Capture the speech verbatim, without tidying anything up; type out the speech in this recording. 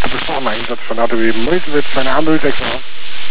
bestaan maar eens dat van nou weer moeite met zijn aandeel extra.